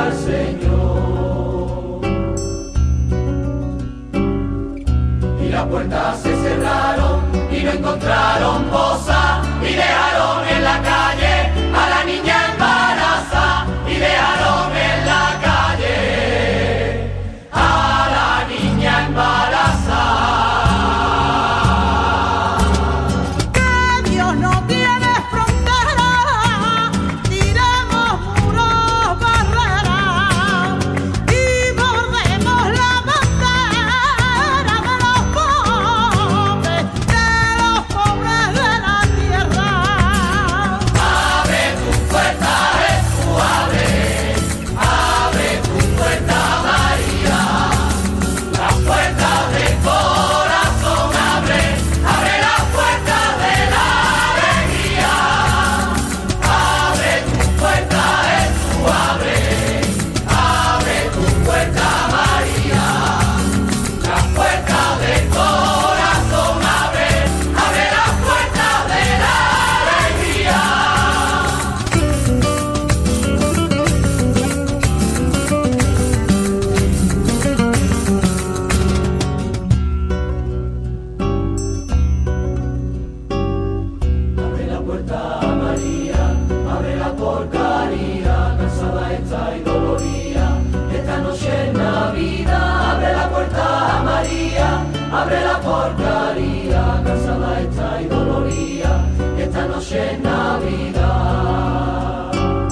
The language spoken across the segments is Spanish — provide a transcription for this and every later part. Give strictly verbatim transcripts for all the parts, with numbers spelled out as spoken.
al Señor. Y las puertas se cerraron y no encontraron boza y dejaron en la calle a la niña embarazada y dejaron en la calle a la niña embarazada. Abre la porcaría, cansada está y doloría, esta noche es Navidad.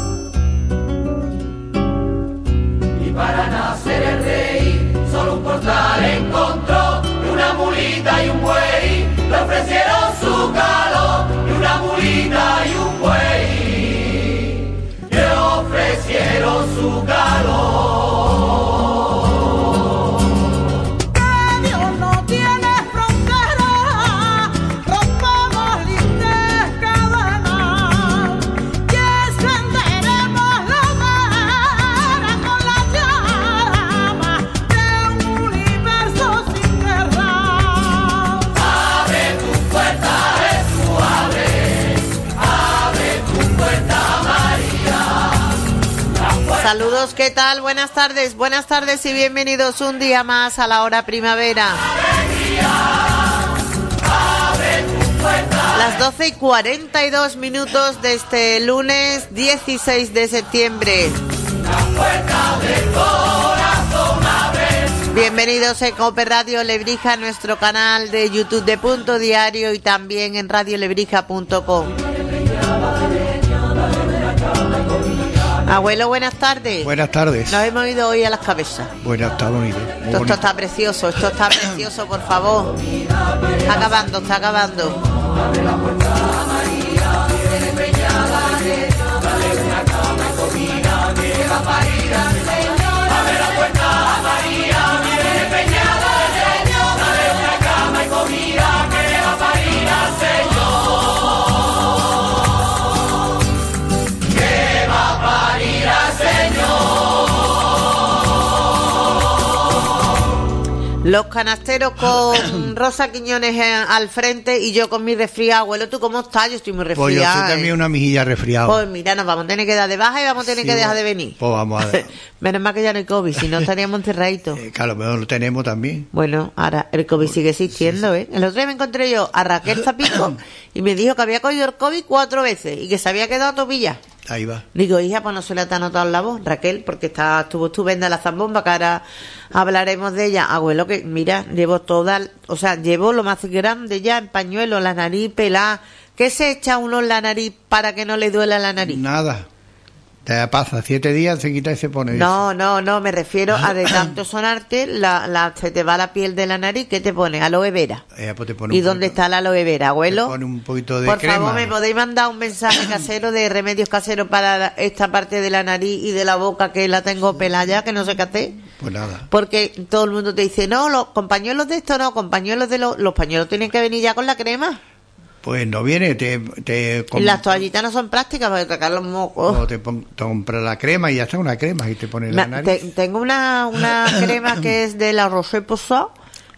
Y para nacer el rey, solo un portal encontró, y una mulita y un buey, le ofrecieron su calor, y una mulita y un buey, le ofrecieron su calor. Saludos, ¿qué tal? Buenas tardes, buenas tardes y bienvenidos un día más a la hora primavera. Las doce y cuarenta y dos minutos de este lunes dieciséis de septiembre. Bienvenidos en Cope Radio Lebrija, nuestro canal de YouTube de Punto Diario y también en radio lebrija punto com. Abuelo, buenas tardes. Buenas tardes. Nos hemos ido hoy a las cabezas. Buenas tardes. Esto, esto está precioso, esto está precioso, por favor. Está acabando, está acabando. Abre la puerta a María, viene empeñada, dale una cama y comida, que va a parir al Señor. Abre la puerta a María, viene empeñada, dale una cama y comida, que va a parir al Señor. Los canasteros con Rosa Quiñones al frente y yo con mi resfriado. Abuelo, ¿tú cómo estás? Yo estoy muy resfriado. Pues yo estoy también una mejilla resfriado. Pues mira, nos vamos a tener que dar de baja y vamos a tener sí, que dejar de venir. Pues vamos a ver. Menos mal que ya no hay COVID, si no estaríamos encerraditos. Eh, que a lo mejor lo tenemos también. Bueno, ahora el COVID sigue existiendo, sí, sí. ¿eh? El otro día me encontré yo a Raquel Zapico y me dijo que había cogido el COVID cuatro veces y que se había quedado topilla. Ahí va. Digo, hija, pues no se le ha notado la voz, Raquel, porque está, estuvo estupenda la zambomba, que ahora hablaremos de ella. Abuelo, que mira, llevo toda, o sea, llevo lo más grande ya en pañuelo, la nariz pelada. ¿Qué se echa uno en la nariz para que no le duela la nariz? Nada. Te pasa siete días, se quita y se pone. No, no, no, me refiero a de tanto sonarte, la, la, se te va la piel de la nariz, ¿qué te pone? Aloe vera. Eh, pues te pone ¿Y un dónde poquito, está la aloe vera, abuelo? Te pone un poquito de Por crema. Por favor, ¿me podéis mandar un mensaje casero de remedios caseros para esta parte de la nariz y de la boca que la tengo pelada, que no sé qué hacer? Pues nada. Porque todo el mundo te dice, no, los compañuelos de esto no, compañuelos de los... Los pañuelos tienen que venir ya con la crema. Pues no viene, te... te y las toallitas no son plásticas para sacar los mocos. O te, pon, te compras la crema y ya está, una crema y te pones la nariz. Te, tengo una, una crema que es de la Roche-Posay,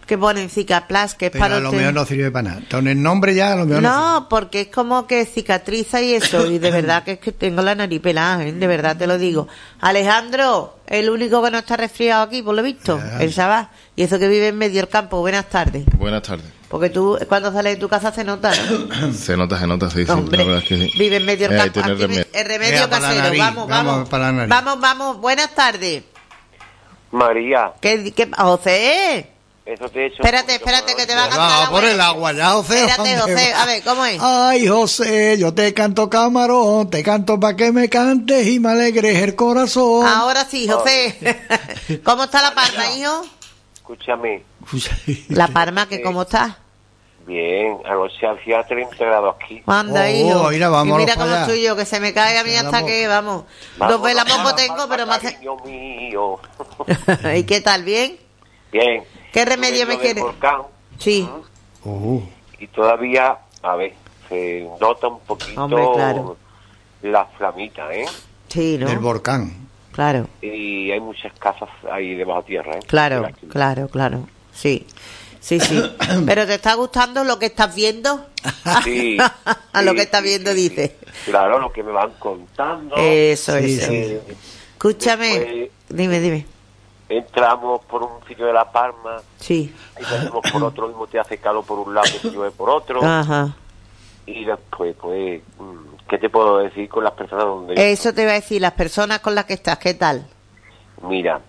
que ponen Cicaplas, que es Pero para a lo usted. mejor no sirve para nada. Con el nombre ya a lo mejor no, No, porque es como que cicatriza y eso, y de verdad que es que tengo la nariz pelada, ¿eh? De verdad te lo digo. Alejandro, el único que no está resfriado aquí, por lo visto, Alejandro. el Sabá, y eso que vive en medio del campo. Buenas tardes. Buenas tardes. Porque tú, cuando sales de tu casa se nota, ¿no? Se nota, se nota, sí, sí. Hombre, La verdad es que sí. vive en medio del Eh, campo. tiene Aquí remedio. el remedio Venga, para la casero. nariz, Vamos, vamos. vamos para la nariz. Vamos, vamos. Buenas tardes. María, ¿Qué, qué, José? eso te he hecho... Espérate, espérate, que te va a cantar Va la por buena. el agua ya, José. Espérate, ¿dónde José, va? a ver, ¿cómo es? Ay, José, yo te canto camarón, te canto para que me cantes y me alegres el corazón. Ahora sí, José. ¿Cómo está la Parma, hijo? Escúchame, La Parma, que cómo está. bien, anoche hacía treinta grados aquí. Manda, Oh, hijo. mira, vámonos y mira para cómo allá. estoy yo, que se me cae a mí hasta Vamos. que, vamos. Dos Vámonos velas para poco la tengo, Palma, pero me hace... cariño mío. ¿Y qué tal? ¿Bien? Bien. ¿Qué remedio me Vengo del quiere? volcán, Sí. Oh, y todavía, a ver, se nota un poquito Hombre, claro. la flamita, ¿eh? Sí, ¿no? del volcán. Claro, Y hay muchas casas ahí debajo tierra, ¿eh? claro, Aquí. claro, claro. Sí, sí, sí. ¿Pero te está gustando lo que estás viendo? Sí, A lo sí, que estás sí, viendo, sí, dice. sí. Claro, lo que me van contando. Eso, Sí, eso. sí. Eh, Escúchame. después Dime, dime. entramos por un sitio de La Palma, Sí. y salimos por otro, mismo te hace calor por un lado, que llueve por otro, Ajá. y después, pues, mm, ¿qué te puedo decir con las personas donde yo- Eso te iba a decir, las personas con las que estás, ¿qué tal? Mira,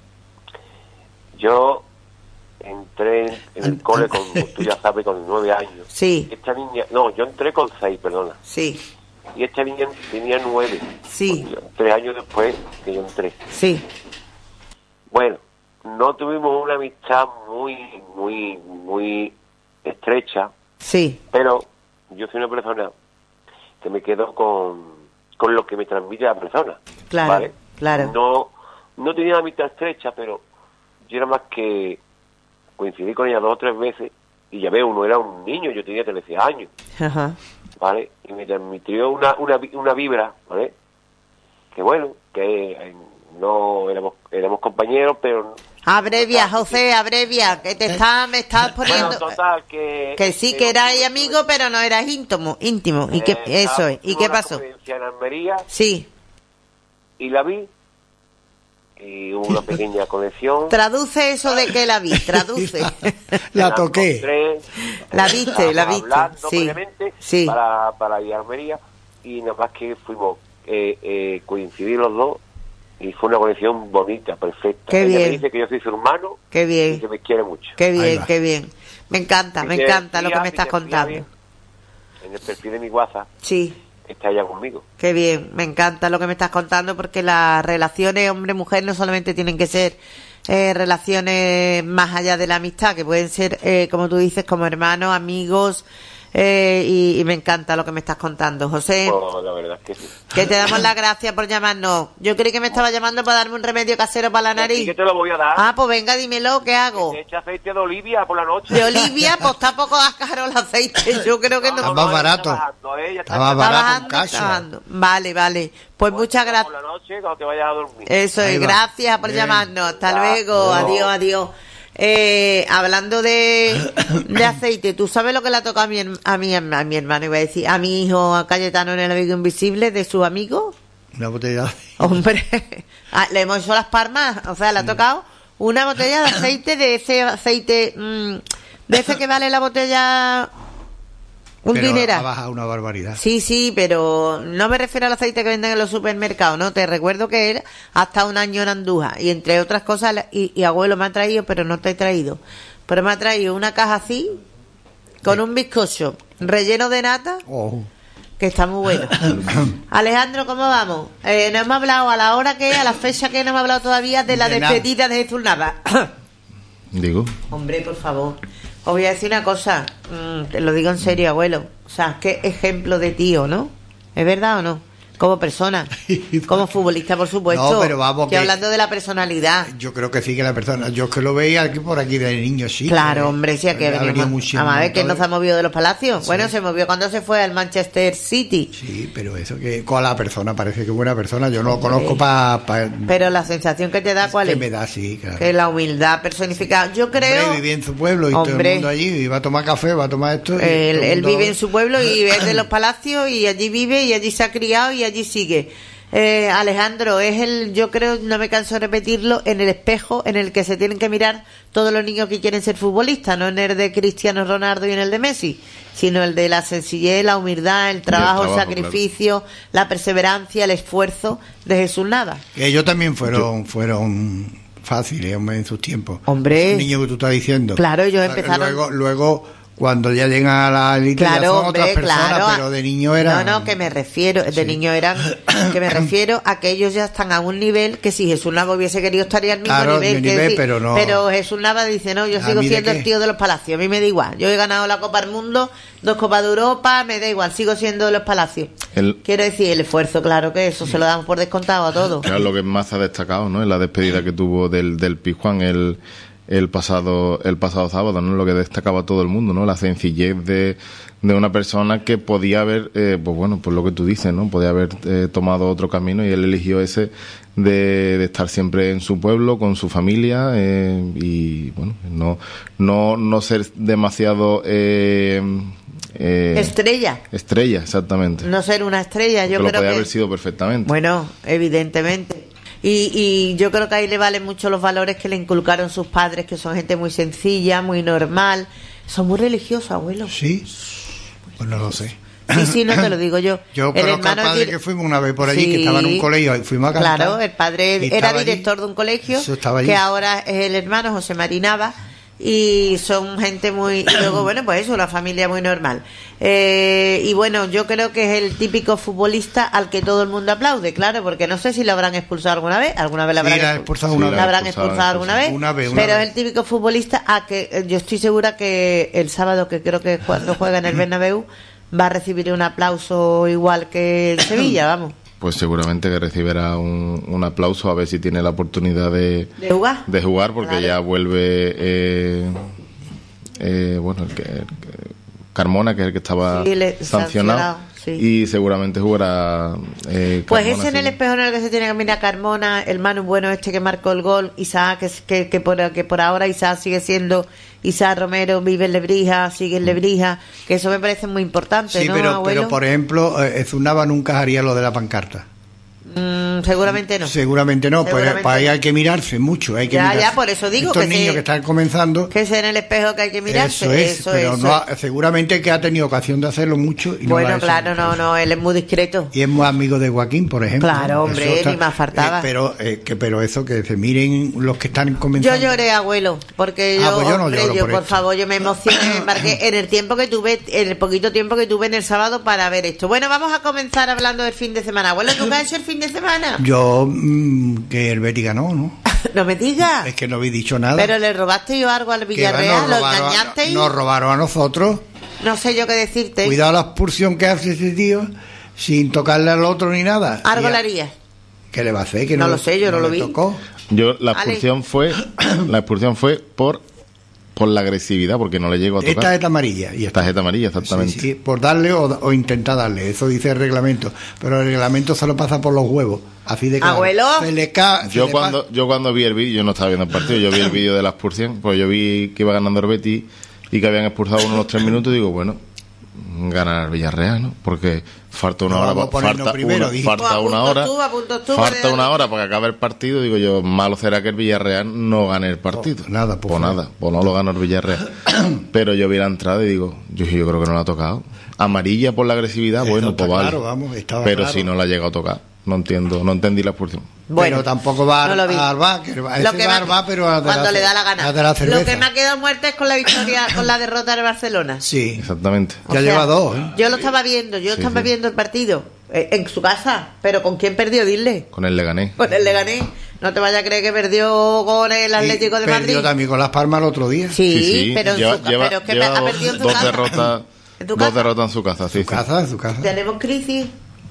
yo entré en el cole con, tú ya sabes, con nueve años. Sí. Esta niña, no, yo entré con seis, perdona, Sí, y esta niña tenía nueve. Sí. Yo- tres años después que yo entré. sí. Bueno, no tuvimos una amistad muy, muy, muy estrecha, Sí, pero yo soy una persona que me quedo con, con lo que me transmite la persona. Claro, ¿vale? claro. No, no tenía una amistad estrecha, pero yo era más que coincidí con ella dos o tres veces y ya veo, uno era un niño, yo tenía trece años, Ajá. ¿vale? Y me transmitió una, una, vi- una vibra, ¿vale? Que bueno, que eh, no éramos, éramos compañeros, pero... Abrevia, José, abrevia, que te está, me estás poniendo... Bueno, total, que... Que sí, que erais amigo, pero no eras íntimo, íntimo. ¿Y qué, Eh, eso es? ¿Y tuve qué una pasó? convivencia en Almería Sí. y la vi y hubo una pequeña conexión. Traduce eso de que la vi, traduce. La toqué. encontré, La viste, la estábamos viste, hablando sí, previamente sí. para, para ir a Almería y nada más que fuimos, eh, eh, coincidí los dos y fue una conexión bonita, perfecta. Qué Ella bien. me dice que yo soy su hermano Qué y bien, que me quiere mucho. qué Ahí bien, va. qué bien. Me encanta, me Y que encanta lo que fía- me y estás que contando. fía bien. En el perfil de mi WhatsApp Sí. está ella conmigo. Qué bien, me encanta lo que me estás contando porque las relaciones hombre-mujer no solamente tienen que ser eh, relaciones más allá de la amistad, que pueden ser, eh, como tú dices, como hermanos, amigos, eh, y, y me encanta lo que me estás contando, José. Pues, la verdad es que sí. Que te damos las gracias por llamarnos. Yo creí que me estaba llamando para darme un remedio casero para la Así nariz. que te lo voy a dar. Ah, pues venga, dímelo, ¿qué hago? Te echa aceite de olivia por la noche. De Olivia, pues está poco caro el aceite. Yo creo que no. Está más ella barato. está bajando, ¿eh? Ella está Está más Está barato en bajando, casa. está bajando. Vale, vale. Pues muchas Por gracias. la noche cuando te vayas a dormir. Eso Ahí es, va. gracias por Bien. llamarnos. Hasta Ya, luego. luego. Adiós, adiós. Eh, hablando de, de aceite, ¿tú sabes lo que le ha tocado a mi, herm- a mi, a mi hermano, iba a decir, a mi hijo, a Cayetano en el amigo invisible de su amigo? Una botella de... Hombre, ah, le hemos hecho las palmas, o sea, le ha tocado una botella de aceite, de ese aceite, mm, de ese que vale la botella un Pero dineral. ha bajado una barbaridad. Sí, sí, pero no me refiero al aceite que venden en los supermercados, ¿no? Te recuerdo que era hasta un año en Andújar y entre otras cosas, la- y, y abuelo me ha traído, pero no te he traído, pero me ha traído una caja así, con un bizcocho relleno de nata, Oh. que está muy bueno. Alejandro, ¿cómo vamos? Eh, no hemos hablado a la hora que, a la fecha que no hemos hablado todavía de la De nada. despedida de Jesús Nava. Digo, Hombre, por favor. Os voy a decir una cosa, mm, te lo digo en serio, abuelo. O sea, qué ejemplo de tío, ¿no? ¿Es verdad o no? Como persona, como futbolista, por supuesto. No, pero vamos Estoy que- hablando de la personalidad. Yo creo que sí que la persona, yo es que lo veía aquí por aquí de niño, sí. Claro, que- hombre, sí, que ha venido venimos. muchísimo Vamos a ver, que no se ha montón. movido de los palacios. Sí. Bueno, se movió cuando se fue al Manchester City. Sí, pero eso que con la persona parece que buena persona. Yo no lo conozco para pa, Pero la sensación que te da, ¿cuál que es? me da, sí, claro. Que la humildad personificada. Yo creo. Hombre, vivía en su pueblo y todo Hombre. el mundo allí y va a tomar café, va a tomar esto. y Él, todo el él mundo- vive en su pueblo y es de los palacios y allí vive y allí se ha criado y allí sigue. Eh, Alejandro, es el, yo creo, no me canso de repetirlo, en el espejo en el que se tienen que mirar todos los niños que quieren ser futbolistas, no en el de Cristiano Ronaldo y en el de Messi, sino el de la sencillez, la humildad, el trabajo, el, trabajo, sacrificio, la perseverancia, el esfuerzo de Jesús Nava. Que ellos también fueron, fueron fáciles, hombre, en sus tiempos. Hombre. Esos niños que tú estás diciendo. Claro, ellos empezaron- Luego, luego cuando ya llegan a la élite, ya Claro, son hombre, otras personas, claro. pero de niño eran. No, no, que me refiero, de Sí. niño eran, que me refiero a que ellos ya están a un nivel que si Jesús Nava hubiese querido estaría al mismo Claro, nivel. mi que nivel, decir, pero no- Jesús Nava dice, no, yo ¿A sigo mí de siendo qué? el tío de los palacios, a mí me da igual. Yo he ganado la Copa del Mundo, dos Copas de Europa, me da igual, sigo siendo de los palacios. El- Quiero decir, el esfuerzo, claro que eso se lo damos por descontado a todos. Claro, lo que más ha destacado, ¿no? Es la despedida que tuvo del, del Pizjuán el, el pasado el pasado sábado, ¿no? Lo que destacaba todo el mundo, ¿no? La sencillez de, de una persona que podía haber, eh, pues bueno, pues lo que tú dices, ¿no? Podía haber eh, tomado otro camino y él eligió ese de, de estar siempre en su pueblo, con su familia eh, y, bueno, no no no ser demasiado eh, eh, Estrella, estrella, exactamente. no ser una estrella, yo que lo creo podía que... haber sido perfectamente. Bueno, evidentemente. Y, y yo creo que ahí le valen mucho los valores que le inculcaron sus padres, que son gente muy sencilla, muy normal. Son muy religiosos, abuelo. Sí, pues no lo sé. Sí, sí, no te lo digo yo. Yo El conozco al hermano padre dir- que fuimos una vez por allí, Sí. que estaba en un colegio y fuimos a cantar. Claro, el padre Y era estaba allí. director de un colegio, Eso estaba allí. que ahora es el hermano José Marinaba, y son gente muy... Y luego, bueno, pues eso, una familia muy normal. Eh, y bueno, yo creo que es el típico futbolista al que todo el mundo aplaude, claro, porque no sé si lo habrán expulsado alguna vez, alguna vez lo Sí, habrán la han expulsado una la vez. habrán expulsado, expulsado alguna vez, Una vez, una pero vez. es el típico futbolista a que eh, yo estoy segura que el sábado, que creo que es cuando juega en el Bernabéu, va a recibir un aplauso igual que el Sevilla, vamos, Pues seguramente que recibirá un, un aplauso a ver si tiene la oportunidad de, de jugar. de jugar, porque Claro. ya vuelve, eh, eh, bueno, el que, el que- Carmona, que es el que estaba Sí, le- sancionado, sancionado, sí. y seguramente jugará eh, Pues Carmona, ese en el sí. espejo en el que se tiene que mirar Carmona, el Manu bueno este que marcó el gol, Isaac, que, es- que, que, por, que por ahora Isaac sigue siendo Isaac Romero, vive en Lebrija, sigue en Lebrija, que eso me parece muy importante, Sí, ¿no, pero, abuelo? pero por ejemplo, eh, Zunaba nunca haría lo de la pancarta. Mm, seguramente no. Seguramente no, pues Seguramente para ahí no. hay que mirarse mucho. Hay que Ya, mirarse. ya, por eso digo Estos que niños sí. que están comenzando, Que es en el espejo que hay que mirarse. eso es, eso, pero eso. no ha- seguramente que ha tenido ocasión de hacerlo mucho. Y no lo ha Bueno, hecho claro, mucho. no, no, él es muy discreto. Y es muy amigo de Joaquín, por ejemplo. Claro, hombre, Eso está- ni más faltaba. eh, pero, eh, que, pero eso, que se miren los que están Yo comenzando. lloré, abuelo, porque Ah, yo, pues yo no hombre, lloro yo, por por esto. favor, yo me emocioné, me embarqué en el tiempo que tuve, en el poquito tiempo que tuve en el sábado para ver esto. Bueno, vamos a comenzar hablando del fin de semana. Abuelo, ¿tú qué has hecho el fin de semana? Yo, mm, que el Betis ganó, ¿no? No me digas. Es que no habéis dicho nada. Pero le robaste yo algo al Que Villarreal, nos lo robaron a- engañaste. Nos robaron a nosotros. No sé yo qué decirte. Cuidado la expulsión que hace ese tío sin tocarle al otro ni nada. Algo Y le a- haría. ¿Qué le va a hacer? Que No lo sé, yo no lo le vi. tocó. Yo, la Ale. expulsión fue la expulsión fue por por la agresividad, porque no le llegó a tocar. Esta es amarilla. Y esta. Tarjeta amarilla, exactamente. Sí, sí, por darle o, o intentar darle. Eso dice el reglamento. Pero el reglamento solo pasa por los huevos. Así de claro. Abuelo. Se le ca- se Yo le cuando pa- yo cuando vi el vídeo, yo no estaba viendo el partido, yo vi el vídeo de la expulsión, pues yo vi que iba ganando el Betis y que habían expulsado uno a los tres minutos, y digo, bueno, ganar el Villarreal, ¿no? Porque falta una No, hora, vamos a ponernos falta primero, una, dije. falta Pues una apunto hora, tú, apunto tú, falta que- una hora para que acabe el partido, digo yo, malo será que el Villarreal no gane el partido. Pues nada, pues pues nada. nada, pues no lo ganó el Villarreal. Pero yo vi la entrada y digo, yo, yo creo que no la ha tocado. Amarilla por la agresividad, Eso bueno, está pues vale. claro, vamos, estaba Pero claro. si no la ha llegado a tocar, no entiendo, no entendí la expulsión. Bueno, pero tampoco va no lo vi. al bar, que va, Lo ese que bar me- va, pero a de cuando la, le da la gana. a de la cerveza. Lo que me ha quedado muerto es con la victoria, con la derrota de Barcelona. Sí, Exactamente. O ya sea, lleva dos, ¿eh? Yo lo estaba viendo, yo Sí, estaba sí. viendo el partido eh, en su casa, pero ¿con quién perdió? Dile. Con el Leganés. Con el Leganés. No te vayas a creer que perdió con el Atlético Y de perdió Madrid. también con Las Palmas el otro día. Sí, pero, en lleva, su, ca- lleva- pero es que lleva ha perdido en su dos casa. derrotas, ¿En tu dos casa? derrotas en su casa, sí, En sí. su casa, en su casa. Tenemos crisis.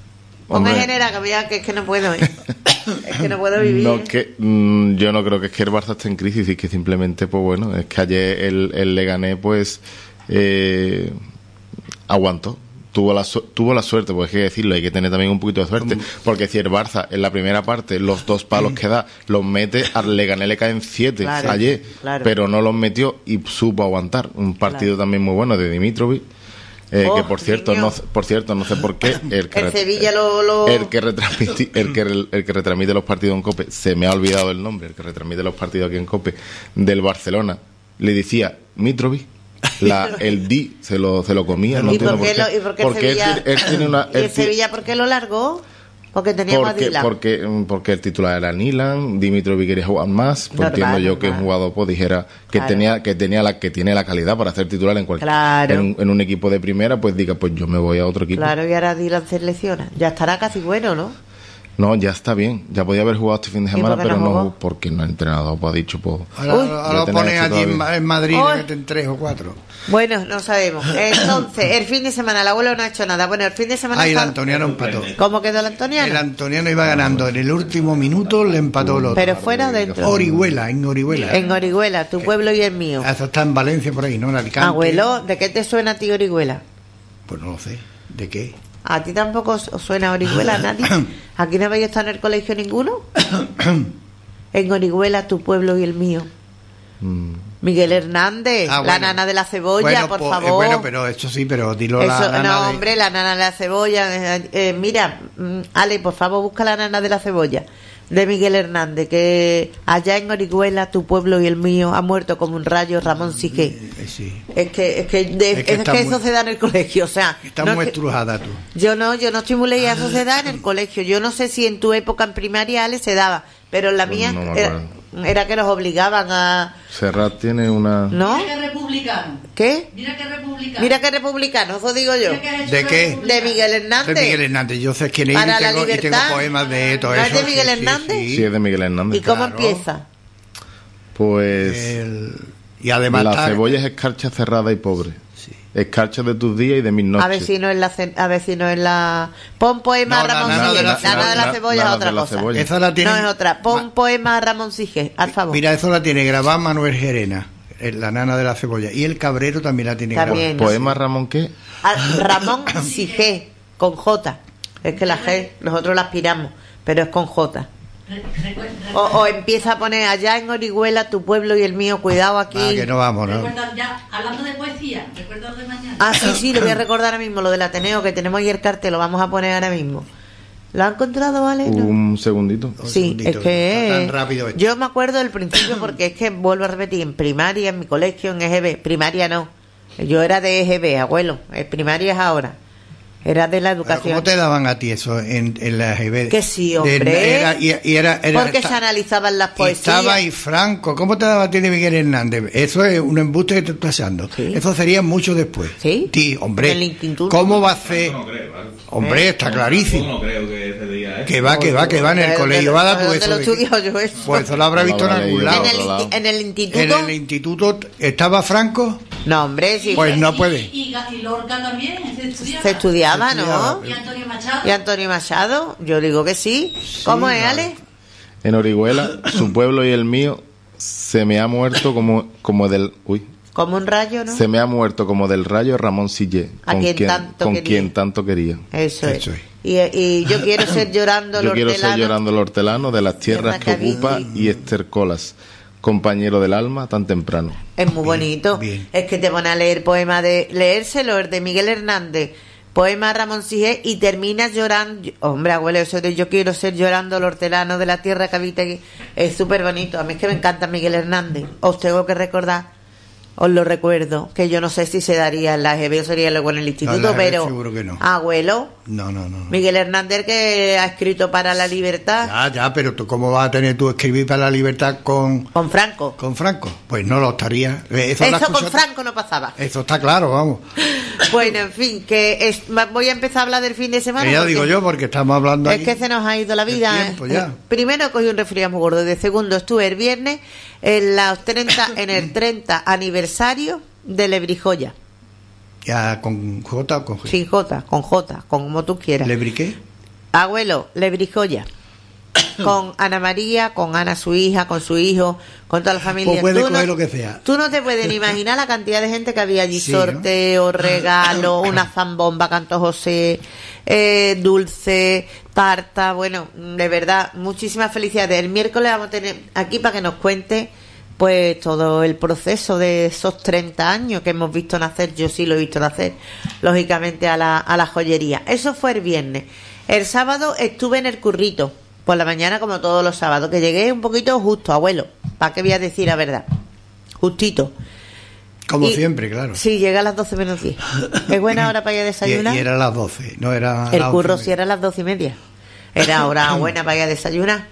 Ponme general, que, ya, que es que no puedo, ¿eh? Es que no puedo vivir. No, ¿eh? que, mmm, yo no creo que es que el Barça esté en crisis, y que simplemente, pues bueno, es que ayer el, el Leganés, pues, eh, aguantó. Tuvo la, su- tuvo la suerte, pues hay que decirlo, hay que tener también un poquito de suerte, porque si el Barça en la primera parte los dos palos que da los mete, al Leganés le caen siete Claro, ayer, claro. pero no los metió y supo aguantar. Un partido Claro. también muy bueno de Dimitrovic, eh, Oh, que por cierto, niño. no, por cierto, no sé por qué el que El re- Sevilla lo... lo... el que retransmite el que el que retransmite los partidos en COPE, se me ha olvidado el nombre, el que retransmite los partidos aquí en COPE del Barcelona, le decía Mitrovic, la el di se lo se lo comía, no ¿Y entiendo por qué, por lo, qué. y por qué el Porque él, Sevilla, tiene- él tiene una ¿y él el ti- Sevilla por qué lo largó? Porque tenía porque, Guadila. porque, porque el titular era Nilan, Dimitrovic quería jugar más, pues Normal, entiendo yo que un normal. jugador pues dijera que Claro. tenía que tenía la que tiene la calidad para ser titular en cualquier Claro. en, un- en un equipo de primera, pues diga, pues yo me voy a otro equipo. Claro, y ahora Dylan se lesiona. Ya estará casi bueno, ¿no? No, ya está bien, ya podía haber jugado este fin de ¿Y semana, por qué pero no no, jugó? porque no ha entrenado, pues ha dicho, pues Ahora, Uy. ahora lo Ya tenés ponen hecho allí en, todavía. Ma- en Madrid, Uy. le meten tres o cuatro. Bueno, no sabemos. Entonces, el fin de semana, el abuelo no ha hecho nada. Bueno, el fin de semana... Ah, y el está- Antoniano empató. ¿Cómo quedó el Antoniano? El Antoniano iba ganando. En el último minuto le empató el otro. Pero fuera o dentro. Orihuela, en Orihuela. En Orihuela, tu pueblo y el mío. Eso está en Valencia por ahí, ¿no? En Alicante. Abuelo, ¿de qué te suena a ti Orihuela? Pues no lo sé. ¿De qué? ¿A ti tampoco os os suena Orihuela, nadie? ¿Aquí no habéis estado en el colegio ninguno? En Orihuela, tu pueblo y el mío. mm, Miguel Hernández, Ah, la bueno. nana de la cebolla, Bueno, por pues, eh, favor. bueno, pero eso sí, pero dilo la Eso, nana no, de- hombre, la nana de la cebolla. eh, eh, mira, mm, Ale, por favor, busca la nana de la cebolla de Miguel Hernández, que allá en Orihuela, tu pueblo y el mío, ha muerto como un rayo Ramón Siqué. Eh, sí. Es que, es que, de- Es es que que está muy- eso se da en el colegio, o sea. Estás no muy es que- estrujada tú. yo no, yo no estoy muy leída, eso se da en el colegio. Yo no sé si en tu época en primaria, Ale, se daba, pero en la Pues mía no me era, acuerdo. era que los obligaban a... Serrat tiene una ¿No? Mira que republicano. ¿Qué? Mira que republicano. Mira qué republicano, eso digo yo. Mira que has hecho ¿De qué? republicano. De Miguel Hernández. De Miguel Hernández, yo sé quién es Para y la tengo, y tengo libertad. poemas de todo ¿No eso. es de Miguel sí, sí, Hernández? sí. sí es de Miguel Hernández. ¿Y cómo claro. empieza? Pues El- y además la está- cebolla es escarcha cerrada y pobre. Sí. Escarcha de tus días y de mis noches. A ver si no es la cen- a ver si no es la pon poema No, la Ramón nana Sige. de la La nana de la cebolla. cebolla Nana es otra de la cosa. cebolla. Esa la tiene, No es otra. Pon poema Ramón Sige, al favor. Mira, eso la tiene grabada Manuel Gerena, eh, la nana de la cebolla. Y el Cabrero también la tiene También. grabada. Poema Ramón, ¿qué? A- Ramón Sige con J. Es que la G nosotros la aspiramos, pero es con J. Re- recuerda- O, o empieza a poner allá en Orihuela tu pueblo y el mío, cuidado aquí. Ah, que no vamos, ¿no? recuerda ya, hablando de poesía, recuerda de mañana. Ah, sí, sí, lo voy a recordar ahora mismo, lo del Ateneo, que tenemos ahí el cartel, lo vamos a poner ahora mismo. ¿Lo ha encontrado, Vale? ¿No? Un segundito. Un Sí, segundito, es que está tan rápido esto. yo me acuerdo del principio porque es que vuelvo a repetir, en primaria, en mi colegio, en E G B, primaria no, yo era de E G B, abuelo, en primaria es ahora, era de la Pero educación. ¿cómo te daban a ti eso en, en la G B? Que sí, De- hombre. era, y, y era, era- Porque esta- se analizaban las y poesías. estaba ahí Franco. ¿Cómo te daba a ti de Miguel Hernández? Eso es un embuste que te estás echando. Sí. Eso sería mucho después. ¿Sí? Sí, hombre. En el instituto. ¿Cómo va a ser? No creo, ¿vale? Hombre, está clarísimo. No creo que ese día, ¿eh? Que va, que va, que va en el ¿De- colegio. de- Va a dar de tú dónde eso. lo he de- estudiado yo eso? Pues eso lo habrá Lo visto en habrá algún leído. lado. en, el, otro lado. insti- en el instituto. En el instituto estaba Franco. No, hombre, sí. Pues no Y- puede. Y, y, y Lorca también, se estudiaba. Se estudiaba, Se ¿no? estudiaba. Y Antonio Machado. ¿Y Antonio Machado? Yo digo que sí. ¿Cómo es, vale. Ale? En Orihuela, su pueblo y el mío se me ha muerto como, como del... Uy. Como un rayo, ¿no? Se me ha muerto como del rayo Ramón Sillé, A con quien quien, tanto con quería. quien tanto quería. Eso es. Eso es. Y, y yo quiero ser llorando el Yo quiero ser hortelano. llorando el hortelano de las tierras que Tierra que ocupa habite. y estercolas, compañero del alma tan temprano. Es muy bonito. bien. Es que te pone a leer poema de... Leérselo, el de Miguel Hernández. Poema Ramón Sige y terminas llorando. Hombre, abuelo, eso de yo quiero ser llorando el hortelano de la tierra que habita aquí. Es súper bonito. A mí es que me encanta Miguel Hernández. Os tengo que recordar, os lo recuerdo, que yo no sé si se daría en la G B o sería luego en el instituto, en la G B pero... seguro que no. Abuelo, No, no, no. no. Miguel Hernández, que ha escrito para la libertad Ya, ya, pero tú, ¿cómo vas a tener tú escribir para la libertad con, con Franco. con Franco? Pues no lo estaría. Eh, Eso, lo Eso con escuchó- Franco no pasaba. Eso está claro, vamos. Bueno, en fin, que es- voy a empezar a hablar del fin de semana. Que ya porque digo yo, porque estamos hablando es aquí. que se nos ha ido la vida. El tiempo, ya. Eh, Primero cogí un resfriado muy gordo. De segundo estuve el viernes en, los treinta, en el treinta aniversario de Lebrijoya. Ya con J o con G. Sin J, con J, con como tú quieras. ¿Le briqué? Abuelo, Lebrijoya. Con Ana María, con Ana su hija, con su hijo, con toda la familia. Pues puede Tú coger no- lo que sea. Tú no te puedes ni imaginar la cantidad de gente que había allí. Sí, ¿no? Sorteo, regalo, una zambomba, canto José, eh, dulce, tarta. Bueno, de verdad, muchísimas felicidades. El miércoles vamos a tener aquí para que nos cuente pues todo el proceso de esos treinta años que hemos visto nacer. Yo sí lo he visto nacer, lógicamente, a la, a la joyería. Eso fue el viernes. El sábado estuve en el Currito por la mañana, como todos los sábados, que llegué un poquito justo, abuelo. ¿Para qué voy a decir la verdad? Justito. Como Y- siempre, claro. Sí, llegué a las doce menos diez. ¿Es buena hora para ir a Y, desayunar? y era a las doce, no era a El las curro once y sí era a las doce y media. Era hora buena para ir a desayunar.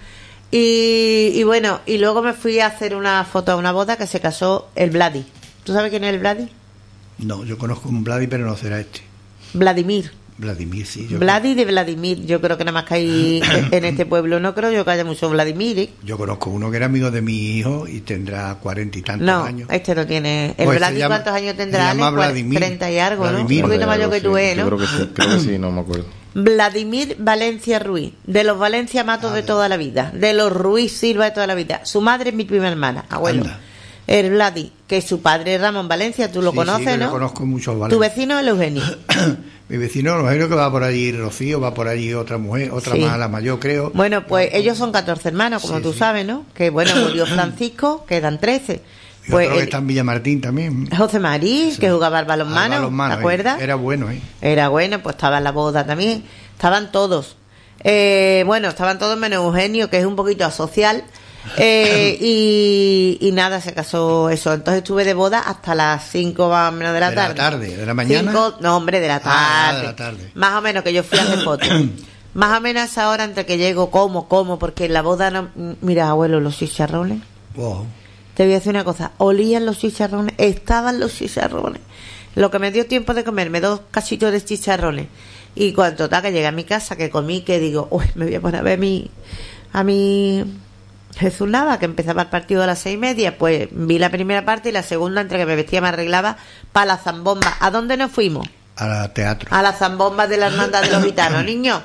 Y, y bueno, y luego me fui a hacer una foto a una boda que se casó el Vladi. ¿Tú sabes quién es el Vladi? media. No, yo conozco un Vladi, pero no será este. Vladimir. Vladimir, sí. Yo, Vladi de Vladimir. Yo creo que nada más que hay en este pueblo. No creo yo que haya muchos Vladimir. ¿eh? yo conozco uno que era amigo de mi hijo y tendrá cuarenta y tantos No, años. este no tiene. El Pues se Vladi, llama- ¿cuántos años se tendrá? llama Ale? Vladimir. treinta y algo, ¿no? Vladimir. Un poquito mayor que tú, Sí, ¿eh? yo ¿no? creo que sí, creo que sí, no me acuerdo. Vladimir Valencia Ruiz, de los Valencia Matos de toda la vida, de los Ruiz Silva de toda la vida. Su madre es mi prima hermana, abuelo. Anda. El Vladi, que su padre es Ramón Valencia, tú lo Sí, conoces, sí, que ¿no? yo conozco muchos Tu Valencia. vecino es el Eugenio. Mi vecino, Rogelio, que va por allí, Rocío, va por allí otra mujer, otra Sí. más, la mayor, creo. Bueno, pues ellos son catorce hermanos, como Sí, tú sí. sabes, ¿no? Que bueno, murió Francisco, quedan trece. Y Pues otro que el- está en Villamartín también. José Marí, que jugaba al balonmano, Al balonmano, ¿te acuerdas? eh. Era bueno, ¿eh? Era bueno, pues estaba en la boda también. Estaban todos. Eh, bueno, estaban todos menos Eugenio, que es un poquito asocial. Eh, y, y nada, se casó eso. Entonces estuve de boda hasta las cinco más o menos de la De la tarde. tarde, ¿de la mañana? Cinco- no, hombre, de la tarde. Ah, de la tarde. Más o menos, que yo fui a hacer fotos. Más o menos a esa hora entre que llego, como, como, porque en la boda no... Mira, abuelo, los chicharrones. Wow. Te voy a decir una cosa, olían los chicharrones, estaban los chicharrones. Lo que me dio tiempo de comerme dos cachitos de chicharrones. Y cuando total que llegué a mi casa, que comí, que digo, uy, me voy a poner a ver a mi, a mi Jesús Nava, que empezaba el partido a las seis y media, pues vi la primera parte y la segunda, entre que me vestía, me arreglaba, para la zambomba. ¿A dónde nos fuimos? Al teatro. A la zambomba de la hermandad de los gitanos, niños.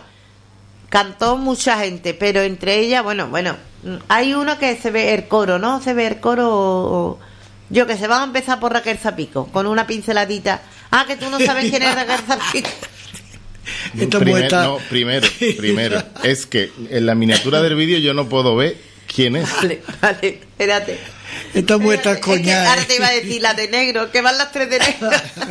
Cantó mucha gente, pero entre ellas, bueno, bueno, hay uno que se ve el coro, ¿no? Se ve el coro, o- o- yo que sé, vamos a empezar por Raquel Zapico, con una pinceladita. Ah, que tú no sabes quién es Raquel Zapico. Esta Primer- muestra- no, primero, primero, es que en la miniatura del vídeo yo no puedo ver quién es. Vale, vale, espérate. Esta muestra Es que coña. ahora te iba a decir la de negro, que van las tres de negro.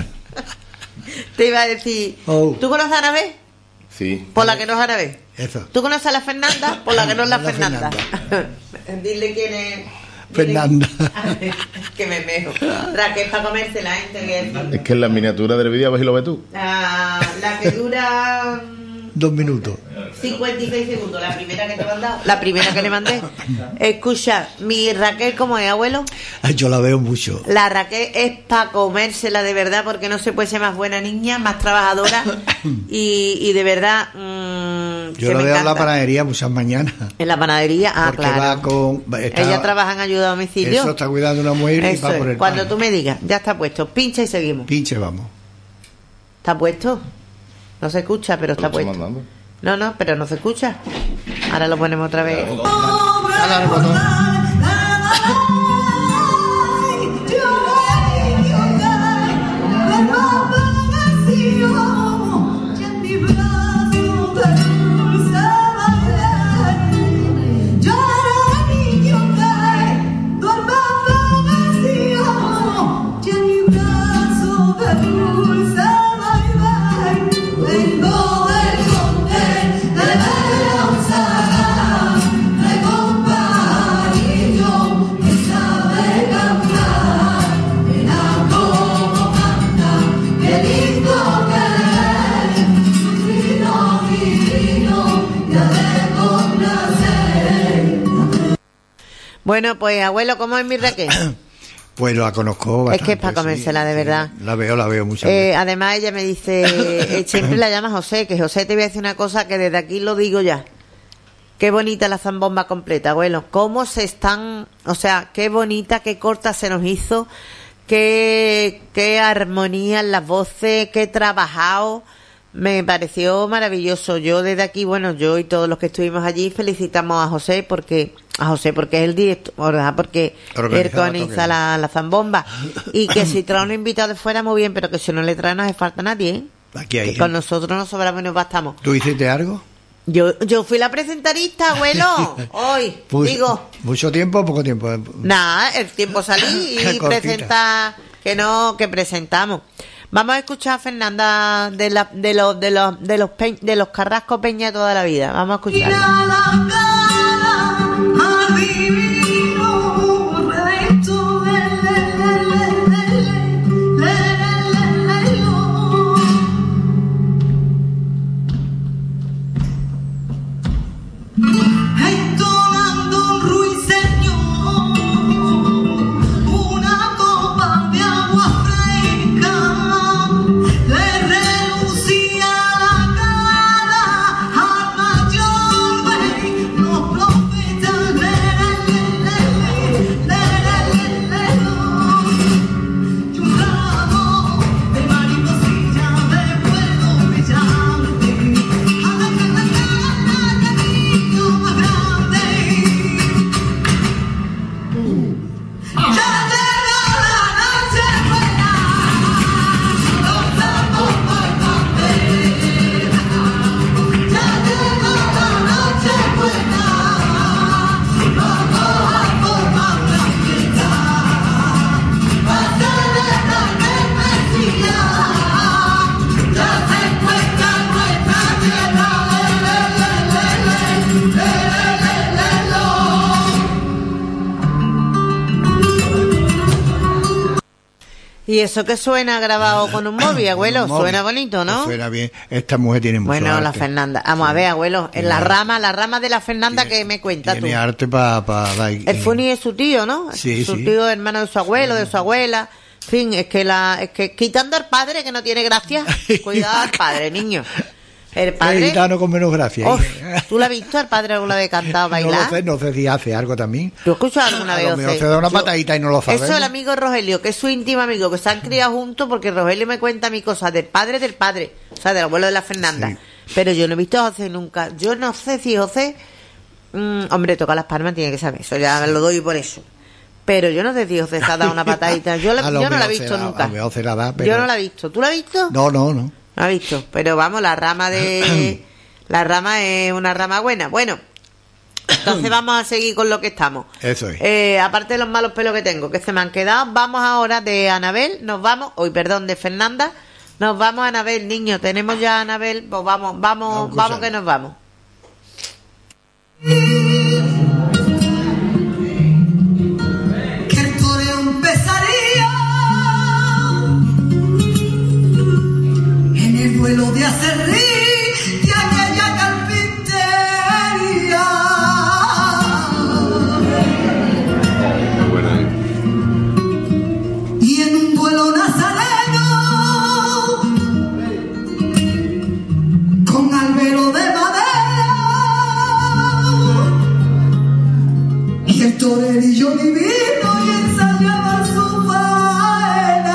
Te iba a decir, Oh. ¿tú conoces a Anabel? Sí. Por la que no es Anabel. Eso. ¿Tú conoces a la Fernanda? Por la que no es la, La Fernanda. Dile quién es. dile- Fernanda. que me mejo. Raquel para comérsela, ¿eh? Te voy a decir. Es que en la miniatura del vídeo, a ver si lo ves tú. La, la que dura mm, Dos minutos. cincuenta y seis segundos, la primera que te he mandado. La primera que le mandé. Escucha, mi Raquel, ¿cómo es, abuelo? Ay, yo la veo mucho. La Raquel es para comérsela de verdad, porque no se puede ser más buena niña, más trabajadora. y, y de verdad. mm, Yo que la me veo en la encanta. panadería muchas mañanas. En la panadería, ah, Porque claro. va con. va- está- Ella trabaja en ayuda a domicilio. Eso está cuidando una mujer y Eso va es. por el Cuando pan. tú me digas, ya está puesto, pincha y seguimos. Pinche, vamos. ¿Está puesto? No se escucha, pero está Lo estoy puesto. mandando. No, no, pero no se escucha. Ahora lo ponemos otra vez. Dale al botón. Vengo del monte de Berliosa, de compañillo que sabe cantar, era como canta, qué lindo que es, su trino divino, ya de complacer. Bueno, pues abuelo, ¿cómo es mi Raquel? Pues la conozco Es bastante. que es para comérsela, de verdad. La veo, la veo muchas Eh, veces. además ella me dice, eh, siempre la llama José, que José, te voy a decir una cosa que desde aquí lo digo ya. Qué bonita la zambomba completa, abuelo. Cómo se están, o sea, qué bonita, qué corta se nos hizo, qué, qué armonía en las voces, qué trabajado. Me pareció maravilloso. Yo desde aquí, bueno, yo y todos los que estuvimos allí felicitamos a José porque a José porque es el director, ¿verdad? Porque él organiza la, la zambomba y que si trae un invitado de fuera muy bien, pero que si no le trae no hace falta nadie, ¿eh? Aquí hay, que con nosotros nos sobramos y nos bastamos. ¿Tú hiciste algo? Yo yo fui la presentarista, abuelo, hoy, Pues, digo. ¿Mucho tiempo o poco tiempo? Nada, el tiempo salí y presentar, que no, que presentamos. Vamos a escuchar a Fernanda de la, de los de los de los pe, de los Carrasco Peña de toda la vida. Vamos a escucharla. Y eso que suena grabado con un móvil, abuelo, un móvil. Suena bonito, ¿no? Suena bien. Esta mujer tiene mucho bueno, arte. La Fernanda. Vamos sí. a ver, abuelo, en la rama, la rama de la Fernanda tiene, que me cuenta tiene tú. Tiene arte para pa dar. El Funi es su tío, ¿no? Sí, su sí. tío, hermano de su abuelo, de su abuela. En fin, es que la, es que quitando al padre que no tiene gracia, cuidado al padre, niño. El padre. El gitano con menos gracia. Oh, ¿tú lo has visto al padre alguna vez cantado bailar? No lo sé, no sé si hace algo también. ¿Tú has escuchado alguna vez? A lo mejor se da una patadita y no lo sabes. Eso el amigo Rogelio, que es su íntimo amigo, que se han criado juntos, porque Rogelio me cuenta mi cosa del padre del padre, o sea, del abuelo de la Fernanda. Sí. Pero yo no he visto a José nunca. Yo no sé si José, mmm, hombre, toca las palmas, tiene que saber, eso ya lo doy por eso. Pero yo no sé si José se ha dado una patadita. Yo, la, yo no la he visto la, nunca. La da, pero... Yo no la he visto. ¿Tú la has visto? No, no, no. No ha visto. Pero vamos, la rama de... La rama es una rama buena. Bueno, entonces vamos a seguir con lo que estamos. Eso es. Eh, aparte de los malos pelos que tengo, que se me han quedado, vamos ahora de Anabel, nos vamos, hoy perdón, de Fernanda, nos vamos a Anabel, niños, tenemos ya a Anabel, pues vamos, vamos, vamos, vamos que nos vamos. En el vuelo de Acerrí y aquella carpintería. Y en un vuelo nazareno con albero de madera y el torerillo divino y ensayaba su faena.